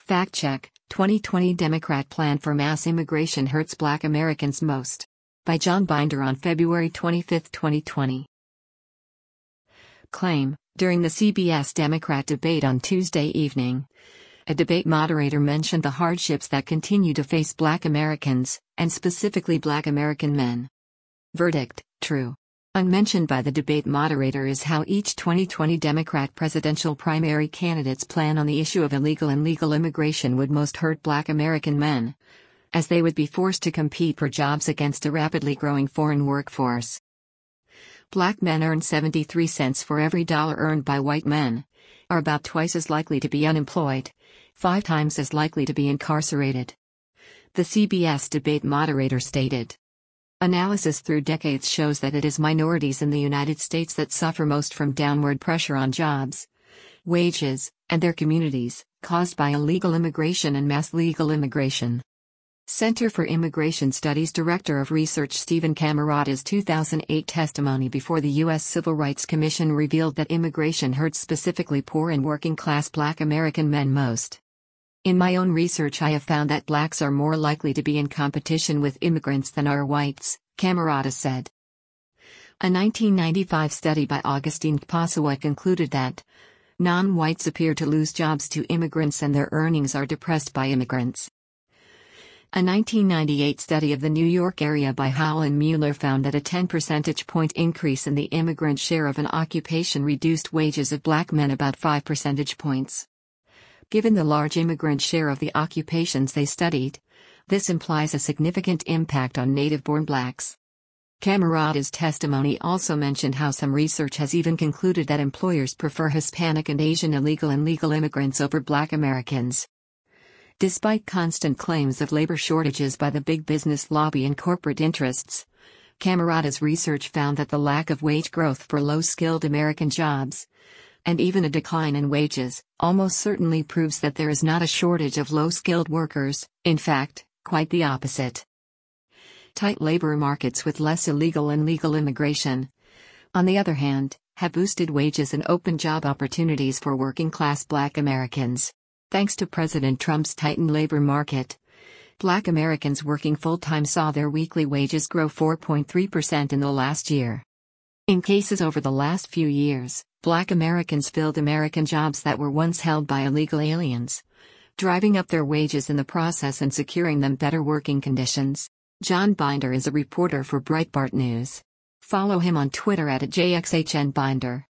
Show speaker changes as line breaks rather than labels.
Fact check: 2020 Democrat plan for mass immigration hurts Black Americans most. By John Binder on February 25, 2020. Claim: during the CBS Democrat debate on Tuesday evening, a debate moderator mentioned the hardships that continue to face Black Americans, and specifically Black American men. Verdict: true. Unmentioned by the debate moderator is how each 2020 Democrat presidential primary candidate's plan on the issue of illegal and legal immigration would most hurt Black American men, as they would be forced to compete for jobs against a rapidly growing foreign workforce. Black men earn 73 cents for every dollar earned by white men, are about twice as likely to be unemployed, 5 times as likely to be incarcerated. The CBS debate moderator stated. Analysis through decades shows that it is minorities in the United States that suffer most from downward pressure on jobs, wages, and their communities, caused by illegal immigration and mass legal immigration. Center for Immigration Studies Director of Research Stephen Camarada's 2008 testimony before the U.S. Civil Rights Commission revealed that immigration hurts specifically poor and working-class Black American men most. In my own research, I have found that blacks are more likely to be in competition with immigrants than are whites, Camarada said. A 1995 study by Augustine Kpasawa concluded that non-whites appear to lose jobs to immigrants and their earnings are depressed by immigrants. A 1998 study of the New York area by Howell and Mueller found that a 10 percentage point increase in the immigrant share of an occupation reduced wages of Black men about 5 percentage points. Given the large immigrant share of the occupations they studied, this implies a significant impact on native-born blacks. Camarada's testimony also mentioned how some research has even concluded that employers prefer Hispanic and Asian illegal and legal immigrants over Black Americans. Despite constant claims of labor shortages by the big business lobby and corporate interests, Camarada's research found that the lack of wage growth for low-skilled American jobs, and even a decline in wages, almost certainly proves that there is not a shortage of low-skilled workers, in fact, quite the opposite. Tight labor markets with less illegal and legal immigration, on the other hand, have boosted wages and opened job opportunities for working-class Black Americans. Thanks to President Trump's tightened labor market, Black Americans working full-time saw their weekly wages grow 4.3% in the last year. In cases over the last few years, Black Americans filled American jobs that were once held by illegal aliens, driving up their wages in the process and securing them better working conditions. John Binder is a reporter for Breitbart News. Follow him on Twitter @JXHNBinder.